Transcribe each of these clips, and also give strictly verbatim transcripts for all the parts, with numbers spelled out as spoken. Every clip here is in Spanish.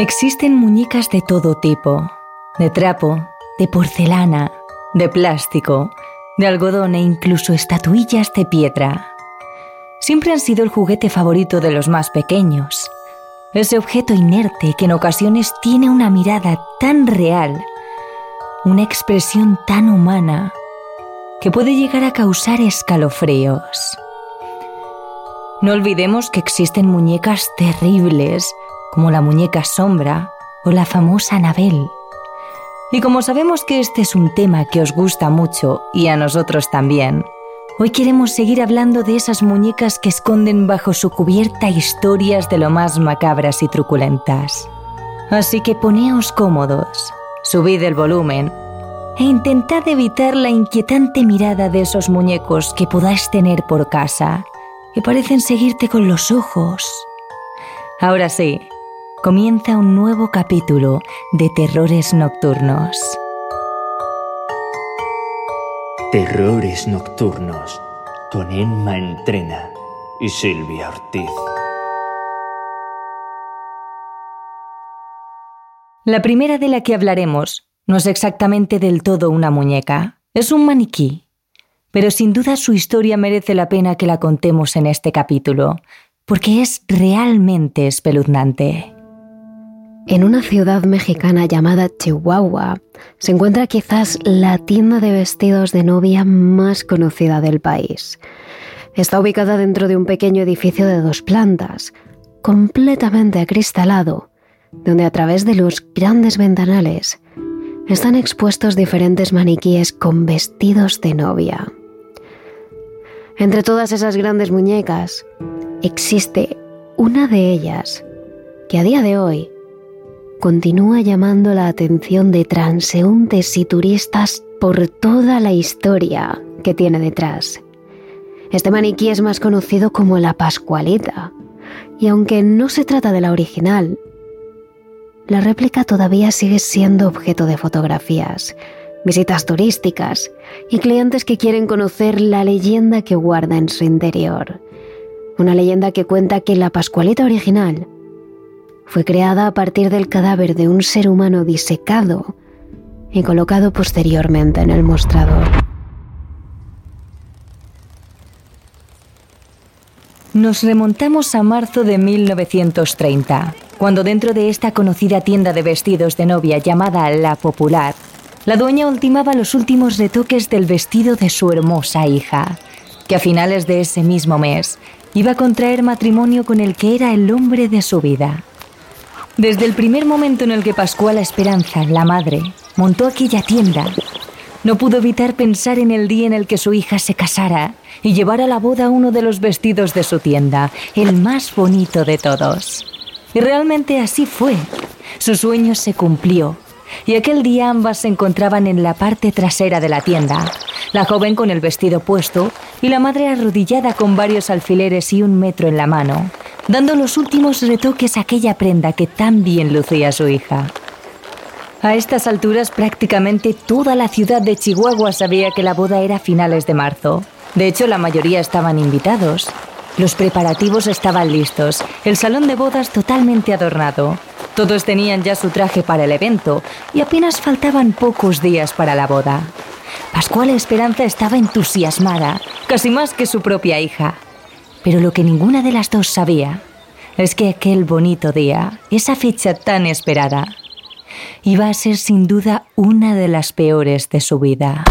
Existen muñecas de todo tipo, de trapo, de porcelana, de plástico, de algodón e incluso estatuillas de piedra. Siempre han sido el juguete favorito de los más pequeños. Ese objeto inerte que en ocasiones tiene una mirada tan real, una expresión tan humana, que puede llegar a causar escalofríos. No olvidemos que existen muñecas terribles, como la muñeca sombra o la famosa Annabelle. Y como sabemos que este es un tema que os gusta mucho y a nosotros también, hoy queremos seguir hablando de esas muñecas que esconden bajo su cubierta historias de lo más macabras y truculentas. Así que poneos cómodos, subid el volumen e intentad evitar la inquietante mirada de esos muñecos que podáis tener por casa, que parecen seguirte con los ojos. Ahora sí, comienza un nuevo capítulo de Terrores Nocturnos. Terrores Nocturnos, con Emma Entrena y Silvia Ortiz. La primera de la que hablaremos no es exactamente del todo una muñeca, es un maniquí. Pero sin duda su historia merece la pena que la contemos en este capítulo, porque es realmente espeluznante. En una ciudad mexicana llamada Chihuahua se encuentra quizás la tienda de vestidos de novia más conocida del país. Está ubicada dentro de un pequeño edificio de dos plantas, completamente acristalado, donde a través de los grandes ventanales están expuestos diferentes maniquíes con vestidos de novia. Entre todas esas grandes muñecas, existe una de ellas que a día de hoy continúa llamando la atención de transeúntes y turistas por toda la historia que tiene detrás. Este maniquí es más conocido como la Pascualita, y aunque no se trata de la original, la réplica todavía sigue siendo objeto de fotografías, visitas turísticas y clientes que quieren conocer la leyenda que guarda en su interior. Una leyenda que cuenta que la Pascualita original fue creada a partir del cadáver de un ser humano disecado y colocado posteriormente en el mostrador. Nos remontamos a marzo de mil novecientos treinta, cuando dentro de esta conocida tienda de vestidos de novia llamada La Popular, la dueña ultimaba los últimos retoques del vestido de su hermosa hija, que a finales de ese mismo mes iba a contraer matrimonio con el que era el hombre de su vida. Desde el primer momento en el que Pascuala Esperanza, la madre, montó aquella tienda, no pudo evitar pensar en el día en el que su hija se casara y llevara a la boda uno de los vestidos de su tienda, el más bonito de todos. Y realmente así fue. Su sueño se cumplió, y aquel día ambas se encontraban en la parte trasera de la tienda, la joven con el vestido puesto y la madre arrodillada con varios alfileres y un metro en la mano, dando los últimos retoques a aquella prenda que tan bien lucía su hija. A estas alturas prácticamente toda la ciudad de Chihuahua sabía que la boda era a finales de marzo. De hecho, la mayoría estaban invitados. Los preparativos estaban listos, el salón de bodas totalmente adornado. Todos tenían ya su traje para el evento y apenas faltaban pocos días para la boda. Pascuala Esperanza estaba entusiasmada, casi más que su propia hija. Pero lo que ninguna de las dos sabía es que aquel bonito día, esa fecha tan esperada, iba a ser sin duda una de las peores de su vida.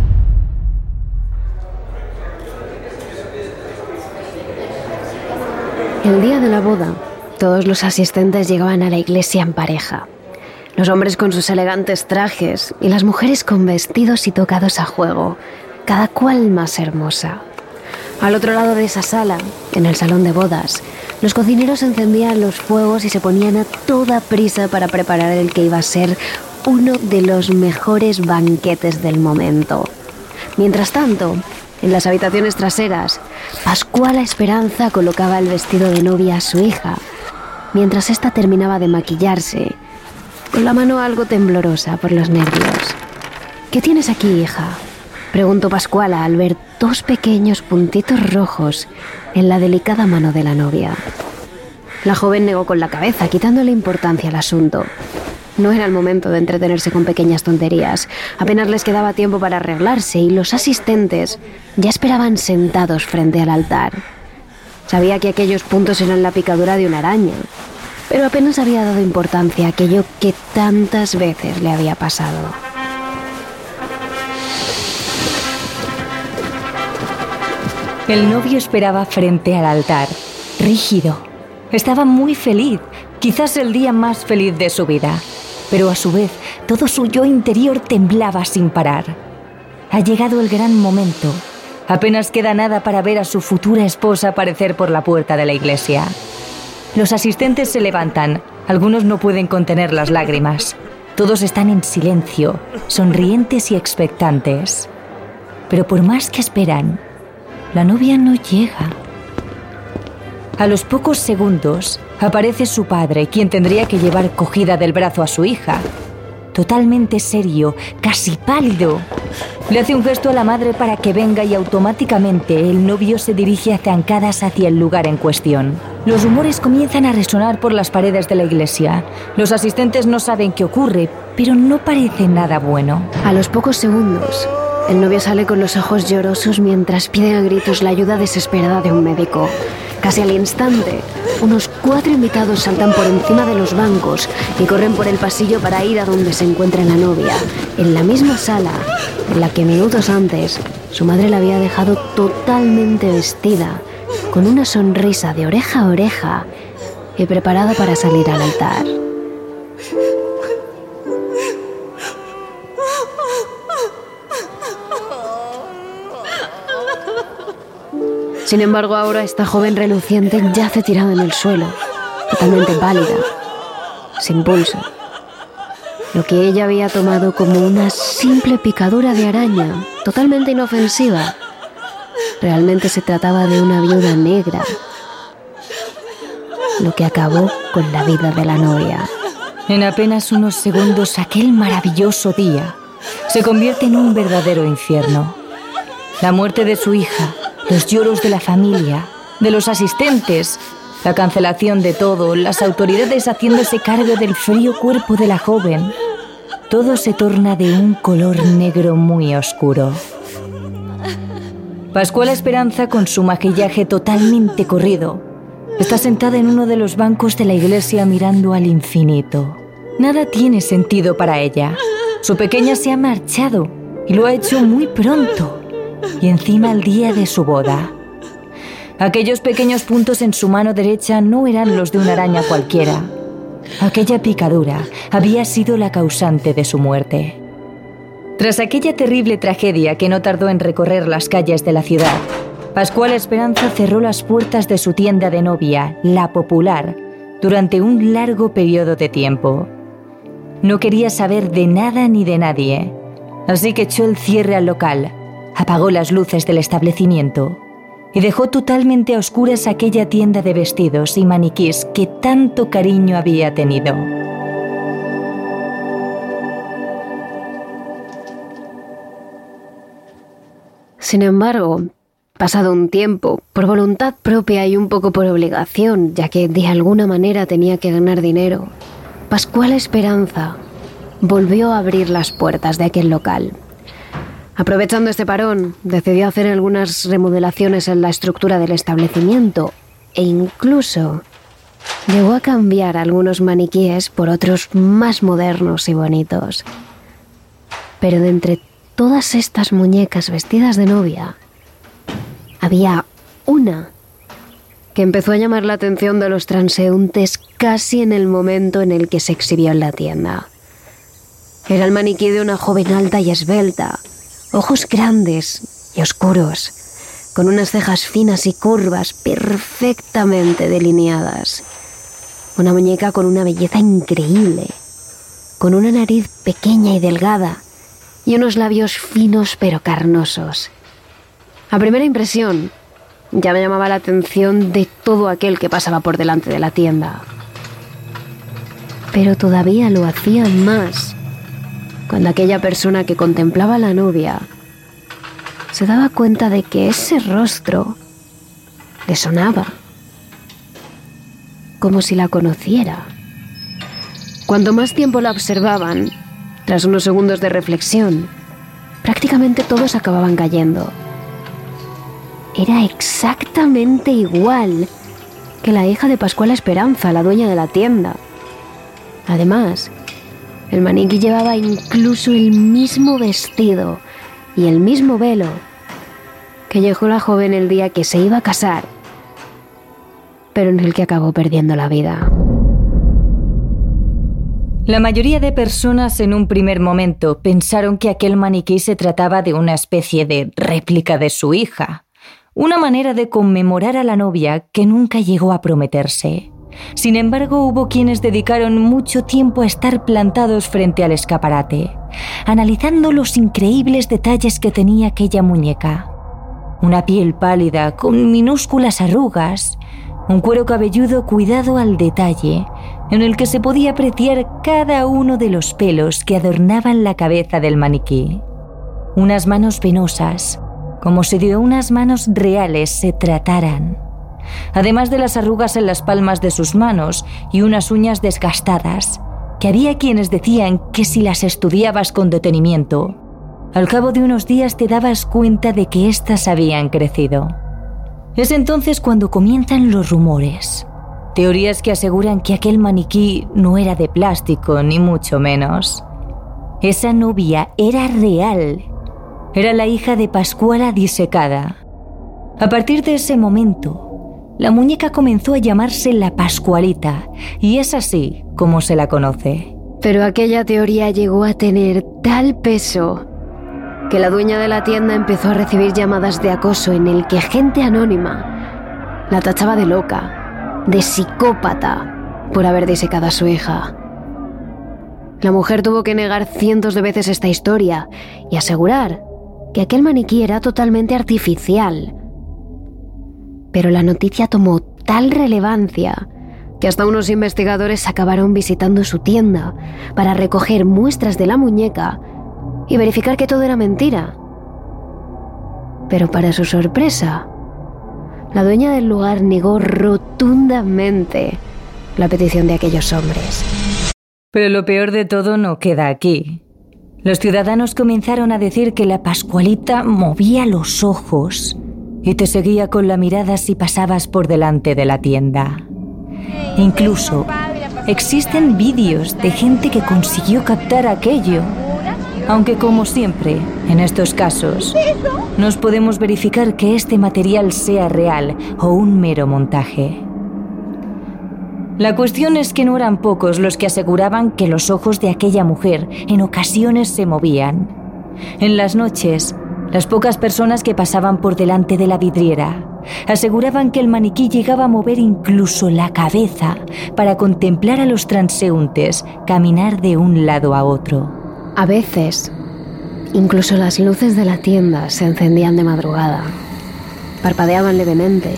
El día de la boda, todos los asistentes llegaban a la iglesia en pareja. Los hombres con sus elegantes trajes y las mujeres con vestidos y tocados a juego, cada cual más hermosa. Al otro lado de esa sala, en el salón de bodas, los cocineros encendían los fuegos y se ponían a toda prisa para preparar el que iba a ser uno de los mejores banquetes del momento. Mientras tanto, en las habitaciones traseras, Pascuala Esperanza colocaba el vestido de novia a su hija, mientras ésta terminaba de maquillarse, con la mano algo temblorosa por los nervios. ¿Qué tienes aquí, hija?, preguntó Pascuala al ver dos pequeños puntitos rojos en la delicada mano de la novia. La joven negó con la cabeza, quitándole importancia al asunto. No era el momento de entretenerse con pequeñas tonterías. Apenas les quedaba tiempo para arreglarse y los asistentes ya esperaban sentados frente al altar. Sabía que aquellos puntos eran la picadura de una araña, pero apenas había dado importancia a aquello que tantas veces le había pasado. El novio esperaba frente al altar, rígido. Estaba muy feliz, quizás el día más feliz de su vida. Pero a su vez, todo su yo interior temblaba sin parar. Ha llegado el gran momento. Apenas queda nada para ver a su futura esposa aparecer por la puerta de la iglesia. Los asistentes se levantan. Algunos no pueden contener las lágrimas. Todos están en silencio, sonrientes y expectantes. Pero por más que esperan, la novia no llega. A los pocos segundos, aparece su padre, quien tendría que llevar cogida del brazo a su hija. Totalmente serio, casi pálido. Le hace un gesto a la madre para que venga y automáticamente el novio se dirige a zancadas hacia el lugar en cuestión. Los rumores comienzan a resonar por las paredes de la iglesia. Los asistentes no saben qué ocurre, pero no parece nada bueno. A los pocos segundos, el novio sale con los ojos llorosos mientras pide a gritos la ayuda desesperada de un médico. Casi al instante, unos cuatro invitados saltan por encima de los bancos y corren por el pasillo para ir a donde se encuentra la novia, en la misma sala en la que minutos antes su madre la había dejado totalmente vestida, con una sonrisa de oreja a oreja y preparada para salir al altar. Sin embargo, ahora esta joven reluciente yace tirada en el suelo, totalmente pálida, sin pulso. Lo que ella había tomado como una simple picadura de araña, totalmente inofensiva, realmente se trataba de una viuda negra, lo que acabó con la vida de la novia. En apenas unos segundos, aquel maravilloso día se convierte en un verdadero infierno. La muerte de su hija, los lloros de la familia, de los asistentes, la cancelación de todo, las autoridades haciéndose cargo del frío cuerpo de la joven. Todo se torna de un color negro muy oscuro. Pascuala Esperanza, con su maquillaje totalmente corrido, está sentada en uno de los bancos de la iglesia mirando al infinito. Nada tiene sentido para ella. Su pequeña se ha marchado y lo ha hecho muy pronto. Y encima el día de su boda. Aquellos pequeños puntos en su mano derecha no eran los de una araña cualquiera. Aquella picadura había sido la causante de su muerte. Tras aquella terrible tragedia que no tardó en recorrer las calles de la ciudad, Pascuala Esperanza cerró las puertas de su tienda de novia, La Popular, durante un largo periodo de tiempo. No quería saber de nada ni de nadie, así que echó el cierre al local, apagó las luces del establecimiento y dejó totalmente a oscuras aquella tienda de vestidos y maniquís que tanto cariño había tenido. Sin embargo, pasado un tiempo, por voluntad propia y un poco por obligación, ya que de alguna manera tenía que ganar dinero, Pascuala Esperanza volvió a abrir las puertas de aquel local. Aprovechando este parón, decidió hacer algunas remodelaciones en la estructura del establecimiento e incluso llegó a cambiar algunos maniquíes por otros más modernos y bonitos. Pero de entre todas estas muñecas vestidas de novia, había una que empezó a llamar la atención de los transeúntes casi en el momento en el que se exhibió en la tienda. Era el maniquí de una joven alta y esbelta, ojos grandes y oscuros, con unas cejas finas y curvas perfectamente delineadas. Una muñeca con una belleza increíble, con una nariz pequeña y delgada y unos labios finos pero carnosos. A primera impresión, ya me llamaba la atención de todo aquel que pasaba por delante de la tienda. Pero todavía lo hacía más cuando aquella persona que contemplaba a la novia se daba cuenta de que ese rostro le sonaba. como si la conociera. Cuanto más tiempo la observaban, tras unos segundos de reflexión, prácticamente todos acababan cayendo. Era exactamente igual que la hija de Pascuala Esperanza, la dueña de la tienda. Además, el maniquí llevaba incluso el mismo vestido y el mismo velo que llevó la joven el día que se iba a casar, pero en el que acabó perdiendo la vida. La mayoría de personas en un primer momento pensaron que aquel maniquí se trataba de una especie de réplica de su hija, una manera de conmemorar a la novia que nunca llegó a prometerse. Sin embargo, hubo quienes dedicaron mucho tiempo a estar plantados frente al escaparate, analizando los increíbles detalles que tenía aquella muñeca. Una piel pálida con minúsculas arrugas, un cuero cabelludo cuidado al detalle, en el que se podía apreciar cada uno de los pelos que adornaban la cabeza del maniquí. Unas manos penosas, como si de unas manos reales se trataran. Además de las arrugas en las palmas de sus manos y unas uñas desgastadas, que había quienes decían que si las estudiabas con detenimiento, al cabo de unos días te dabas cuenta de que éstas habían crecido. Es entonces cuando comienzan los rumores. Teorías que aseguran que aquel maniquí no era de plástico, ni mucho menos. Esa novia era real. Era la hija de Pascuala disecada. A partir de ese momento, la muñeca comenzó a llamarse la Pascualita, y es así como se la conoce. Pero aquella teoría llegó a tener tal peso que la dueña de la tienda empezó a recibir llamadas de acoso en el que gente anónima la tachaba de loca, de psicópata, por haber disecado a su hija. La mujer tuvo que negar cientos de veces esta historia y asegurar que aquel maniquí era totalmente artificial. Pero la noticia tomó tal relevancia que hasta unos investigadores acabaron visitando su tienda para recoger muestras de la muñeca y verificar que todo era mentira. Pero para su sorpresa, la dueña del lugar negó rotundamente la petición de aquellos hombres. Pero lo peor de todo no queda aquí. Los ciudadanos comenzaron a decir que la Pascualita movía los ojos y te seguía con la mirada si pasabas por delante de la tienda. Incluso existen vídeos de gente que consiguió captar aquello. Aunque, como siempre, en estos casos, nos podemos verificar que este material sea real o un mero montaje. La cuestión es que no eran pocos los que aseguraban que los ojos de aquella mujer en ocasiones se movían. En las noches, las pocas personas que pasaban por delante de la vidriera aseguraban que el maniquí llegaba a mover incluso la cabeza para contemplar a los transeúntes caminar de un lado a otro. A veces, incluso las luces de la tienda se encendían de madrugada, parpadeaban levemente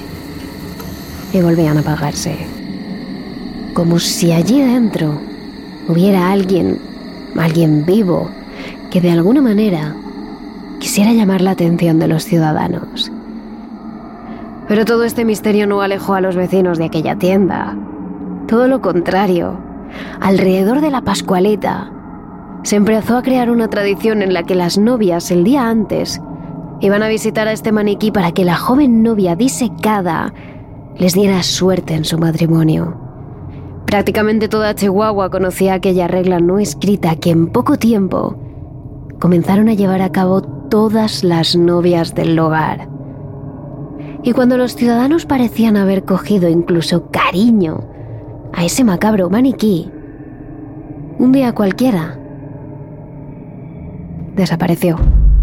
y volvían a apagarse. Como si allí dentro hubiera alguien, alguien vivo, que de alguna manera quisiera llamar la atención de los ciudadanos. Pero todo este misterio no alejó a los vecinos de aquella tienda. Todo lo contrario, alrededor de la Pascualita se empezó a crear una tradición en la que las novias el día antes iban a visitar a este maniquí para que la joven novia disecada les diera suerte en su matrimonio. Prácticamente toda Chihuahua conocía aquella regla no escrita que en poco tiempo comenzaron a llevar a cabo todas las novias del lugar. Y cuando los ciudadanos parecían haber cogido incluso cariño a ese macabro maniquí, un día cualquiera desapareció.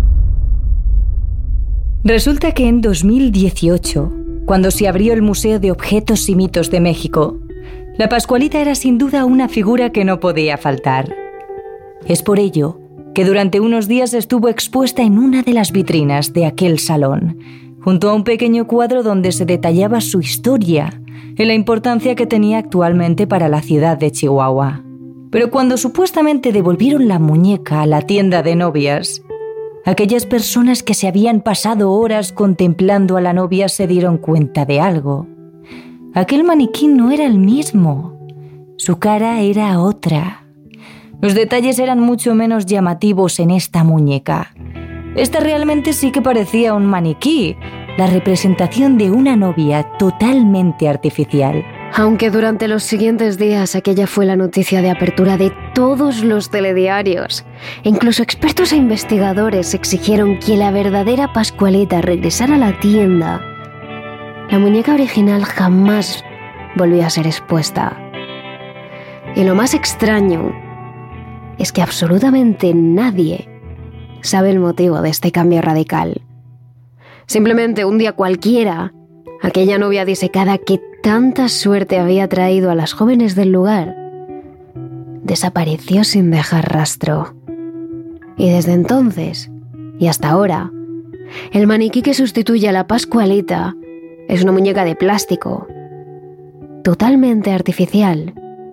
Resulta que en dos mil dieciocho, cuando se abrió el Museo de Objetos y Mitos de México, la Pascualita era sin duda una figura que no podía faltar. Es por ello que durante unos días estuvo expuesta en una de las vitrinas de aquel salón, junto a un pequeño cuadro donde se detallaba su historia y la importancia que tenía actualmente para la ciudad de Chihuahua. Pero cuando supuestamente devolvieron la muñeca a la tienda de novias, aquellas personas que se habían pasado horas contemplando a la novia se dieron cuenta de algo. aquel maniquí no era el mismo. Su cara era otra. Los detalles eran mucho menos llamativos en esta muñeca. Esta realmente sí que parecía un maniquí, la representación de una novia totalmente artificial. Aunque durante los siguientes días aquella fue la noticia de apertura de todos los telediarios. Incluso expertos e investigadores exigieron que la verdadera Pascualita regresara a la tienda. La muñeca original jamás volvió a ser expuesta. Y lo más extraño es que absolutamente nadie sabe el motivo de este cambio radical. Simplemente un día cualquiera, aquella novia disecada que tanta suerte había traído a las jóvenes del lugar, desapareció sin dejar rastro. Y desde entonces, y hasta ahora, el maniquí que sustituye a la Pascualita es una muñeca de plástico, totalmente artificial,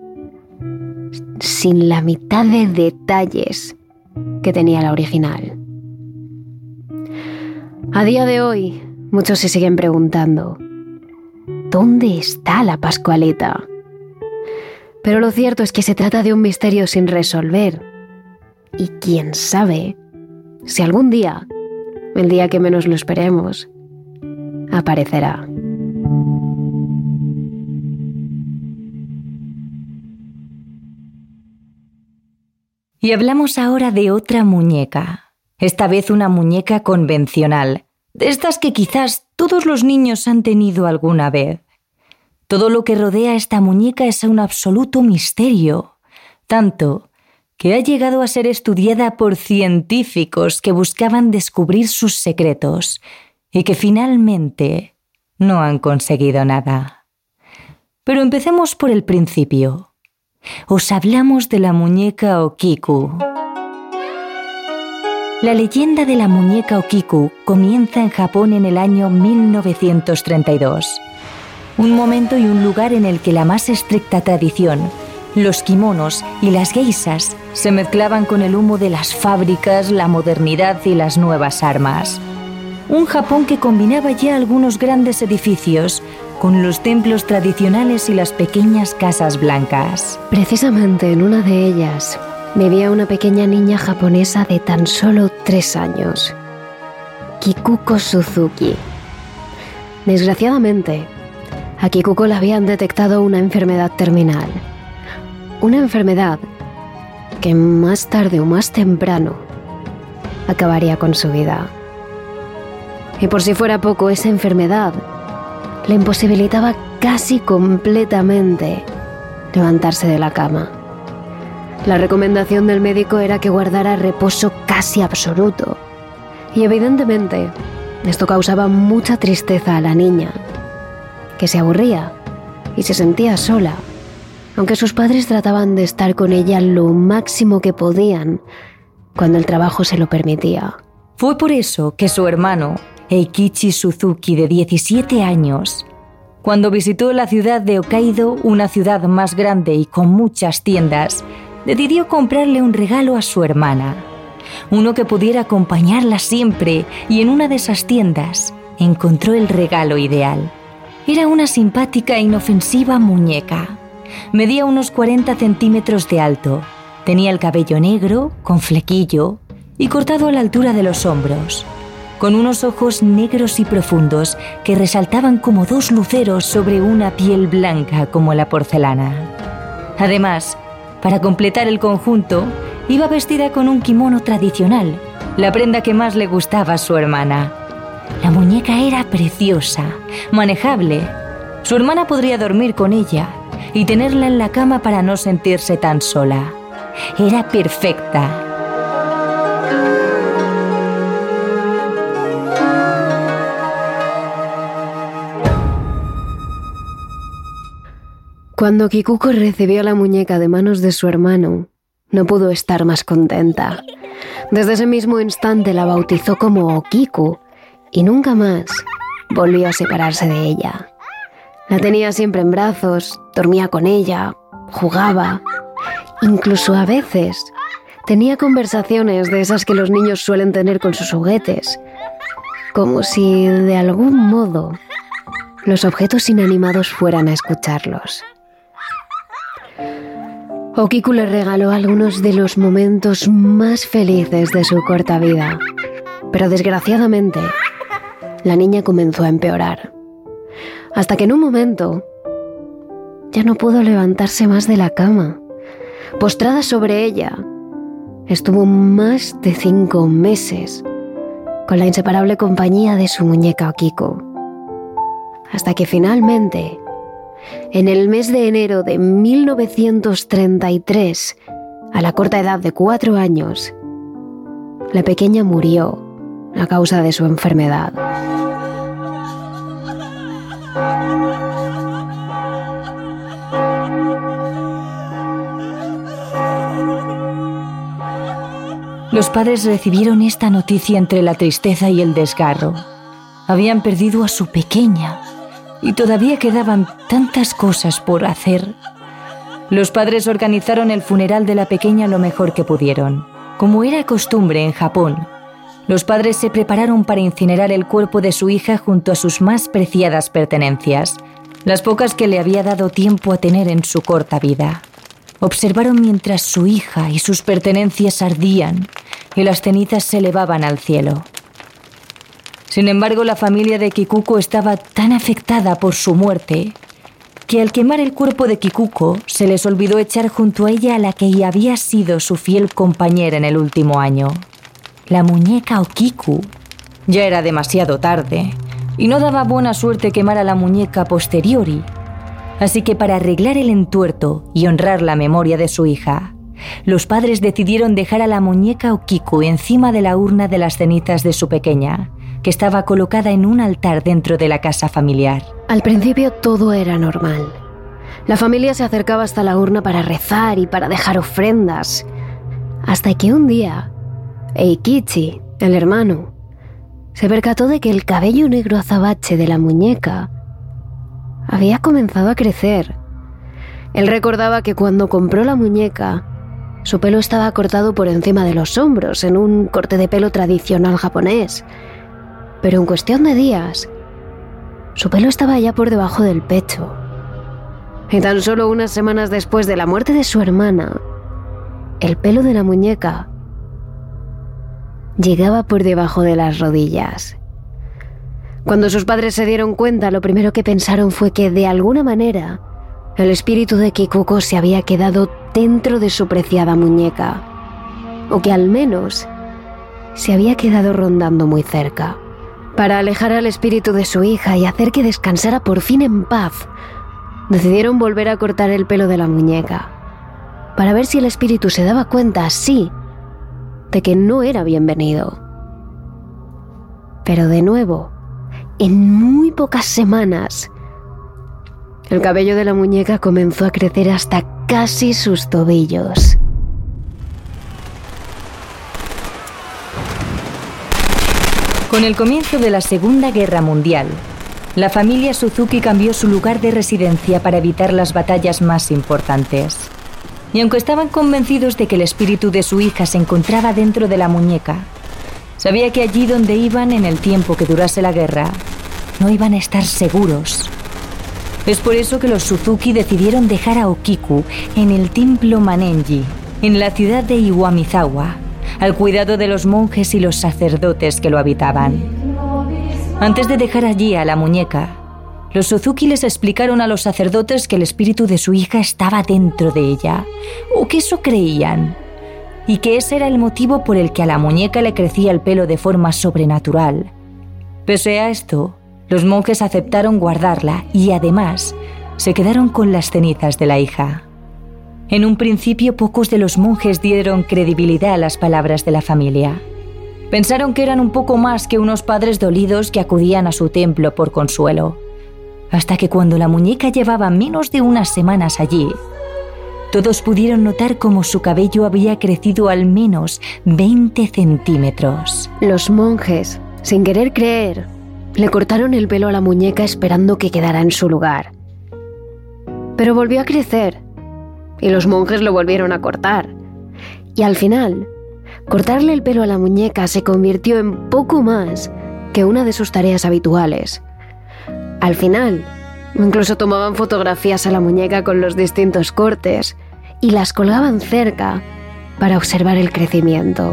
sin la mitad de detalles que tenía la original. A día de hoy, muchos se siguen preguntando, ¿dónde está la Pascualita? Pero lo cierto es que se trata de un misterio sin resolver. Y quién sabe si algún día, el día que menos lo esperemos, aparecerá. Y hablamos ahora de otra muñeca. Esta vez una muñeca convencional, de estas que quizás todos los niños han tenido alguna vez. Todo lo que rodea a esta muñeca es un absoluto misterio, tanto que ha llegado a ser estudiada por científicos que buscaban descubrir sus secretos y que finalmente no han conseguido nada. Pero empecemos por el principio. Os hablamos de la muñeca Okiku. La leyenda de la muñeca Okiku comienza en Japón en el año mil novecientos treinta y dos. Un momento y un lugar en el que la más estricta tradición, los kimonos y las geishas se mezclaban con el humo de las fábricas, la modernidad y las nuevas armas. Un Japón que combinaba ya algunos grandes edificios con los templos tradicionales y las pequeñas casas blancas. Precisamente en una de ellas vivía una pequeña niña japonesa de tan solo tres años, Kikuko Suzuki. Desgraciadamente, a Kikuko le habían detectado una enfermedad terminal. Una enfermedad que más tarde o más temprano acabaría con su vida. Y por si fuera poco, esa enfermedad le imposibilitaba casi completamente levantarse de la cama. La recomendación del médico era que guardara reposo casi absoluto. Y evidentemente, esto causaba mucha tristeza a la niña, que se aburría y se sentía sola, aunque sus padres trataban de estar con ella lo máximo que podían cuando el trabajo se lo permitía. Fue por eso que su hermano, Eikichi Suzuki, de diecisiete años, cuando visitó la ciudad de Hokkaido, una ciudad más grande y con muchas tiendas, decidió comprarle un regalo a su hermana, uno que pudiera acompañarla siempre, y en una de esas tiendas encontró el regalo ideal. Era una simpática e inofensiva muñeca. Medía unos cuarenta centímetros de alto, tenía el cabello negro, con flequillo y cortado a la altura de los hombros, con unos ojos negros y profundos que resaltaban como dos luceros sobre una piel blanca como la porcelana. Además, para completar el conjunto, iba vestida con un kimono tradicional, la prenda que más le gustaba a su hermana. La muñeca era preciosa, manejable. Su hermana podría dormir con ella y tenerla en la cama para no sentirse tan sola. Era perfecta. Cuando Kikuko recibió la muñeca de manos de su hermano, no pudo estar más contenta. Desde ese mismo instante la bautizó como Okiku y nunca más volvió a separarse de ella. La tenía siempre en brazos, dormía con ella, jugaba. Incluso a veces tenía conversaciones de esas que los niños suelen tener con sus juguetes, como si de algún modo los objetos inanimados fueran a escucharlos. Okiku le regaló algunos de los momentos más felices de su corta vida, pero desgraciadamente, la niña comenzó a empeorar, hasta que en un momento ya no pudo levantarse más de la cama. Postrada sobre ella, estuvo más de cinco meses con la inseparable compañía de su muñeca Okiku, hasta que finalmente, en el mes de enero de mil novecientos treinta y tres, a la corta edad de cuatro años, la pequeña murió a causa de su enfermedad. Los padres recibieron esta noticia entre la tristeza y el desgarro. Habían perdido a su pequeña y todavía quedaban tantas cosas por hacer. Los padres organizaron el funeral de la pequeña lo mejor que pudieron. Como era costumbre en Japón, los padres se prepararon para incinerar el cuerpo de su hija junto a sus más preciadas pertenencias, las pocas que le había dado tiempo a tener en su corta vida. Observaron mientras su hija y sus pertenencias ardían y las cenizas se elevaban al cielo. Sin embargo, la familia de Kikuko estaba tan afectada por su muerte que al quemar el cuerpo de Kikuko se les olvidó echar junto a ella a la que había sido su fiel compañera en el último año. La muñeca Okiku. Ya era demasiado tarde y no daba buena suerte quemar a la muñeca a posteriori. Así que para arreglar el entuerto y honrar la memoria de su hija, los padres decidieron dejar a la muñeca Okiku encima de la urna de las cenizas de su pequeña, que estaba colocada en un altar dentro de la casa familiar. Al principio todo era normal. La familia se acercaba hasta la urna para rezar y para dejar ofrendas, hasta que un día, Eikichi, el hermano, se percató de que el cabello negro azabache de la muñeca había comenzado a crecer. Él recordaba que cuando compró la muñeca, su pelo estaba cortado por encima de los hombros en un corte de pelo tradicional japonés, pero en cuestión de días, su pelo estaba ya por debajo del pecho. Y tan solo unas semanas después de la muerte de su hermana, el pelo de la muñeca llegaba por debajo de las rodillas. Cuando sus padres se dieron cuenta, lo primero que pensaron fue que, de alguna manera, el espíritu de Kikuko se había quedado dentro de su preciada muñeca, o que al menos se había quedado rondando muy cerca. Para alejar al espíritu de su hija y hacer que descansara por fin en paz, decidieron volver a cortar el pelo de la muñeca, para ver si el espíritu se daba cuenta así de que no era bienvenido. Pero de nuevo, en muy pocas semanas, el cabello de la muñeca comenzó a crecer hasta casi sus tobillos. Con el comienzo de la Segunda Guerra Mundial, la familia Suzuki cambió su lugar de residencia para evitar las batallas más importantes. Y aunque estaban convencidos de que el espíritu de su hija se encontraba dentro de la muñeca, sabía que allí donde iban en el tiempo que durase la guerra, no iban a estar seguros. Es por eso que los Suzuki decidieron dejar a Okiku en el templo Manenji, en la ciudad de Iwamizawa, al cuidado de los monjes y los sacerdotes que lo habitaban. Antes de dejar allí a la muñeca, los Suzuki les explicaron a los sacerdotes que el espíritu de su hija estaba dentro de ella, o que eso creían, y que ese era el motivo por el que a la muñeca le crecía el pelo de forma sobrenatural. Pese a esto, los monjes aceptaron guardarla y además se quedaron con las cenizas de la hija. En un principio, pocos de los monjes dieron credibilidad a las palabras de la familia. Pensaron que eran un poco más que unos padres dolidos que acudían a su templo por consuelo. Hasta que cuando la muñeca llevaba menos de unas semanas allí, todos pudieron notar cómo su cabello había crecido al menos veinte centímetros. Los monjes, sin querer creer, le cortaron el pelo a la muñeca esperando que quedara en su lugar. Pero volvió a crecer, y los monjes lo volvieron a cortar. Y al final, cortarle el pelo a la muñeca se convirtió en poco más que una de sus tareas habituales. Al final, incluso tomaban fotografías a la muñeca con los distintos cortes y las colgaban cerca para observar el crecimiento.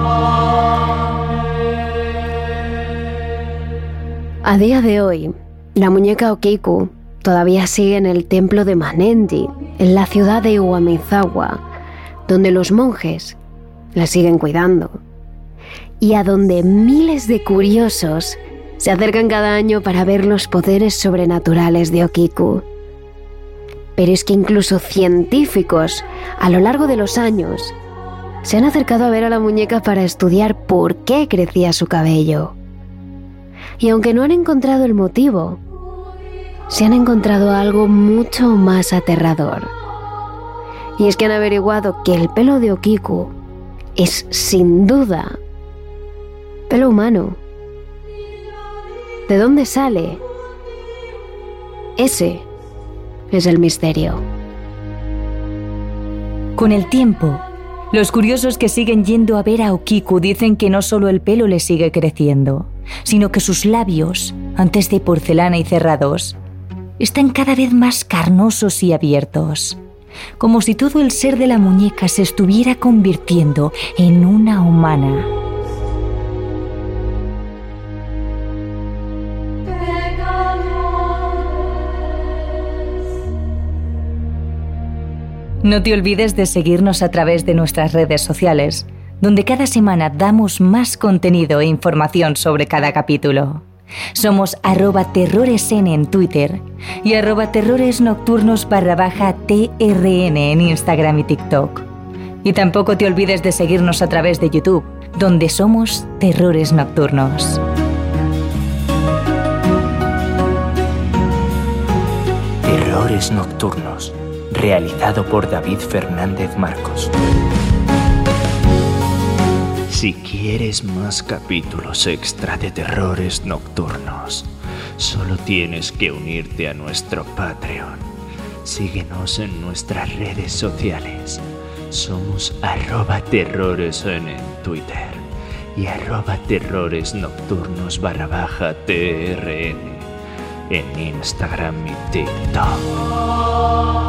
A día de hoy, la muñeca Okiku todavía sigue en el templo de Manenji, en la ciudad de Iwamizawa, donde los monjes la siguen cuidando y a donde miles de curiosos se acercan cada año para ver los poderes sobrenaturales de Okiku. Pero es que incluso científicos, a lo largo de los años, se han acercado a ver a la muñeca para estudiar por qué crecía su cabello. Y aunque no han encontrado el motivo, se han encontrado algo mucho más aterrador. Y es que han averiguado que el pelo de Okiku es, sin duda, pelo humano. ¿De dónde sale? Ese es el misterio. Con el tiempo, los curiosos que siguen yendo a ver a Okiku dicen que no solo el pelo le sigue creciendo, sino que sus labios, antes de porcelana y cerrados, están cada vez más carnosos y abiertos, como si todo el ser de la muñeca se estuviera convirtiendo en una humana. No te olvides de seguirnos a través de nuestras redes sociales, donde cada semana damos más contenido e información sobre cada capítulo. Somos arroba terroresn en Twitter y arroba terroresnocturnos barra baja trn en Instagram y TikTok. Y tampoco te olvides de seguirnos a través de YouTube, donde somos Terrores Nocturnos. Terrores Nocturnos, realizado por David Fernández Marcos. Si quieres más capítulos extra de Terrores Nocturnos, solo tienes que unirte a nuestro Patreon. Síguenos en nuestras redes sociales. Somos arroba terroresn en Twitter y arroba terroresnocturnos barra baja trn en Instagram y TikTok.